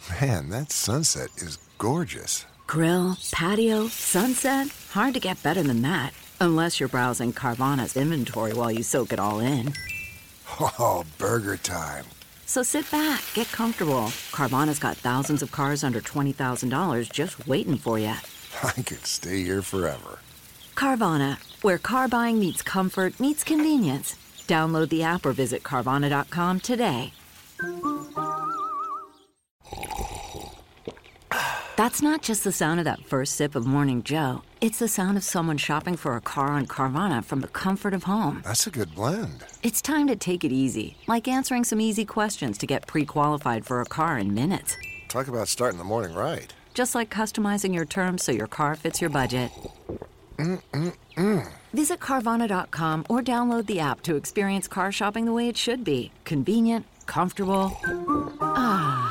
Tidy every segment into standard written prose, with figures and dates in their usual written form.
Man, that sunset is gorgeous. Grill, patio, sunset. Hard to get better than that. Unless you're browsing Carvana's inventory while you soak it all in. Oh, burger time. So sit back, get comfortable. Carvana's got thousands of cars under $20,000 just waiting for you. I could stay here forever. Carvana, where car buying meets comfort, meets convenience. Download the app or visit Carvana.com today. That's not just the sound of that first sip of Morning Joe. It's the sound of someone shopping for a car on Carvana from the comfort of home. That's a good blend. It's time to take it easy, like answering some easy questions to get pre-qualified for a car in minutes. Talk about starting the morning right. Just like customizing your terms so your car fits your budget. Visit Carvana.com or download the app to experience car shopping the way it should be. Convenient, comfortable. Ah.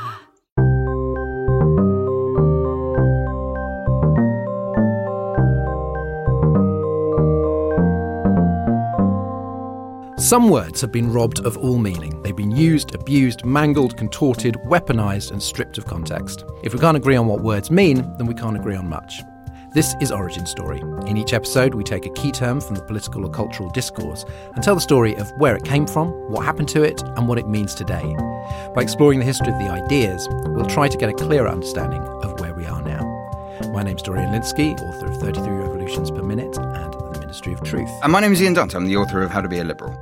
Some words have been robbed of all meaning. They've been used, abused, mangled, contorted, weaponised and stripped of context. If we can't agree on what words mean, then we can't agree on much. This is Origin Story. In each episode, we take a key term from the political or cultural discourse and tell the story of where it came from, what happened to it, and what it means today. By exploring the history of the ideas, we'll try to get a clearer understanding of where we are now. My name's Dorian Lynskey, author of 33 Revolutions Per Minute and The Ministry of Truth. And my name is Ian Dunt. I'm the author of How to Be a Liberal.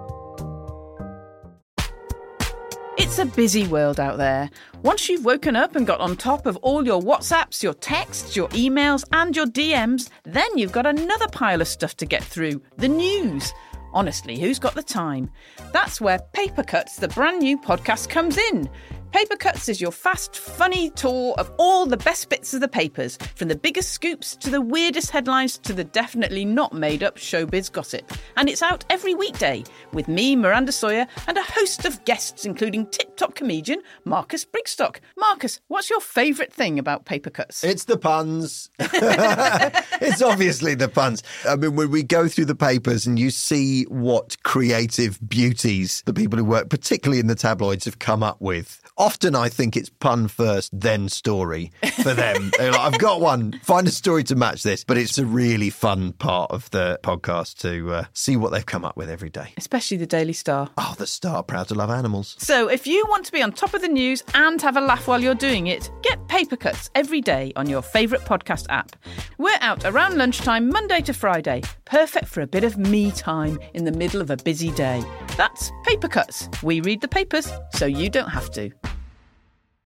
It's a busy world out there. Once you've woken up and got on top of all your WhatsApps, your texts, your emails and your DMs, then you've got another pile of stuff to get through, the news. Honestly, who's got the time? That's where Paper Cuts, the brand new podcast, comes in. Paper Cuts is your fast, funny tour of all the best bits of the papers, from the biggest scoops to the weirdest headlines to the definitely not made-up showbiz gossip. And it's out every weekday with me, Miranda Sawyer, and a host of guests, including tip-top comedian Marcus Brigstock. Marcus, what's your favourite thing about Paper Cuts? It's the puns. It's obviously the puns. I mean, when we go through the papers and you see what creative beauties the people who work, particularly in the tabloids, have come up with. Often I think it's pun first, then story for them. They're like, I've got one, find a story to match this. But it's a really fun part of the podcast to see what they've come up with every day. Especially the Daily Star. Oh, the Star, proud to love animals. So if you want to be on top of the news and have a laugh while you're doing it, get Paper Cuts every day on your favourite podcast app. We're out around lunchtime, Monday to Friday. Perfect for a bit of me time in the middle of a busy day. That's Paper Cuts. We read the papers, so you don't have to.